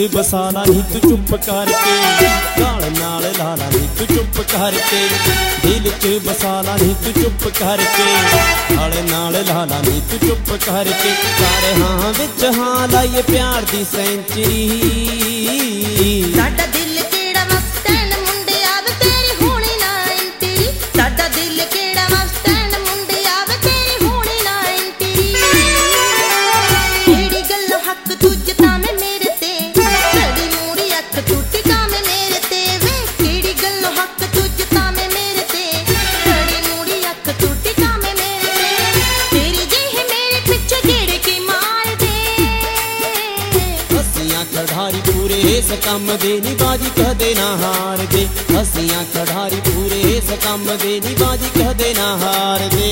बसाला नी तू चुप करके, गाल नाल लाला नी तू चुप करके, दिल च बसाला नी तू चुप करके, गाल नाल लाला नी तू चुप करके। सारे हाँ विच हाँ लाइए प्यार दी सेंचुरी, साडा दिल केड़ा मस्तान मुंडे आवे तेरी होनी ना एंट्री, साडा दिल केड़ा मस्तान मुंडे आवे तेरी होनी ना एंट्री। केड़ी गल्लों हक तुझ तामे मेरे ते, कड़ी मूड़ी अख टूटी कामे मेरे ते वे, केड़ी गल्लों हक तुझ तामे मेरे ते, कड़ी मूड़ी अख टूटी कामे मेरे ते। तेरी जेह मेरे पिछे गेड़े की मार दे, हसियां खड़ारी पूरे इस कम दे नी बाजी कदे ना हार दे, हसियां खड़ारी पूरे इस कम दे नी बाजी कदे ना हार दे।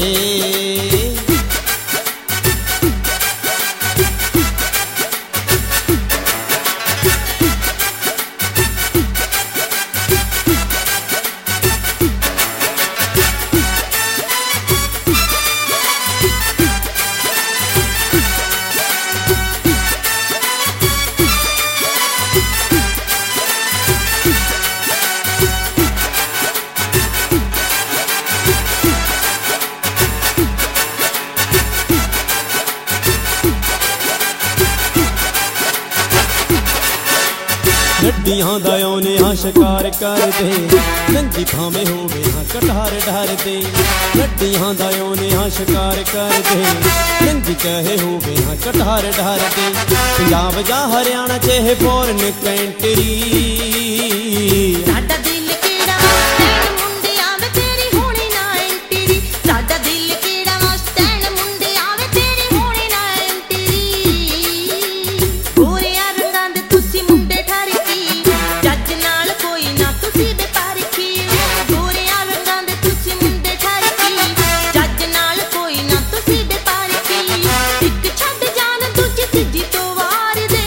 लड्डियां दा औने हाँ शिकार कर दे, नंगी भावे होवे हाँ कटार डर दे। लड्डियां दा औने हाँ शिकार कर दे, नंगी कहे होवे हाँ कटार डर दे। पंजाब जा हरियाणा चाहे फॉरेन कंट्री, साडा दिल केड़ा मस्तान मुंडे आवे तेरी होनी ना एंट्री, साडा दिल केड़ा मस्तान मुंडे आवे तेरी होनी ना एंट्री। गोरियां रंगां दे तुसी मुंडे ठरकी, जज नाल कोई ना तुसी बेपारखी। गोरियां रंगां दे तुसी मुंडे ठरकी, जज नाल कोई ना तुसी बेपारखी। इक छड्ड जान दूजी तीजी तो वार दे,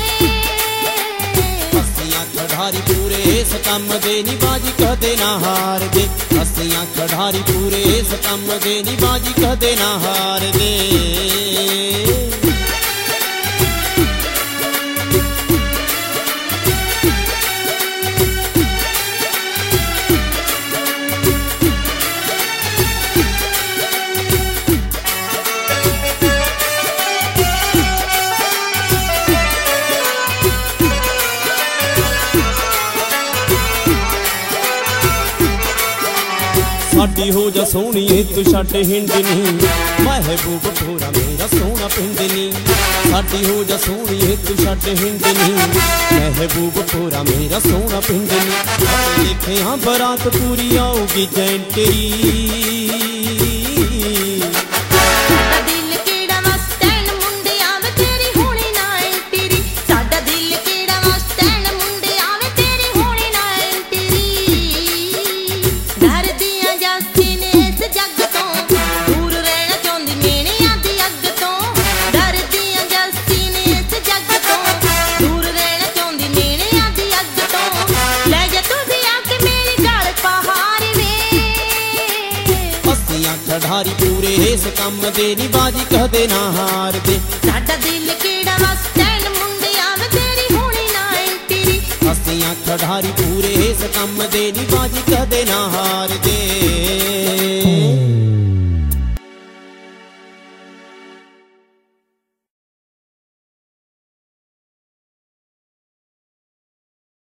हसियां खड़ारी पूरे इस कम दे नी बाजी कदे ना हार दे, हसियां खड़ारी पूरे इस कम दे नी बाजी कदे ना हार दे। साडी हो जा सोहनी तू छड्ड हिंद नी, महबूब पूरा मेरा सोहना पिंड नी। साडी हो जा सोहनी तू छड्ड हिंद नी, महबूब पूरा मेरा सोहना पिंड नी। लिखे हाँ बरात पूरी आऊगी जैंटरी, साडा दिल केड़ा मस्तान मुंडे आवे तेरी होनी ना एंट्री, साडा दिल केड़ा मस्तान मुंडे आवे तेरी होनी ना एंट्री। डर दियां जासी ने इस जग तो, दूर रहना चाहुंदी मेणियां दी अग तो। डर दियां जासी ने इस जग तो, दूर रहना चाहुंदी मेणियां दी अग तो। ले जा तू भी आके मेरी गल पहाड़ वे, हसियां खड़ारी पूरे इस कम दे नी बाजी कदे ना हार दे। साडा दिल केड़ा मस्तान मुंडे आवे तेरी होनी ना एंट्री, हसियां खड़ारी पूरे इस कम दे नी बाजी कदे ना हार दे।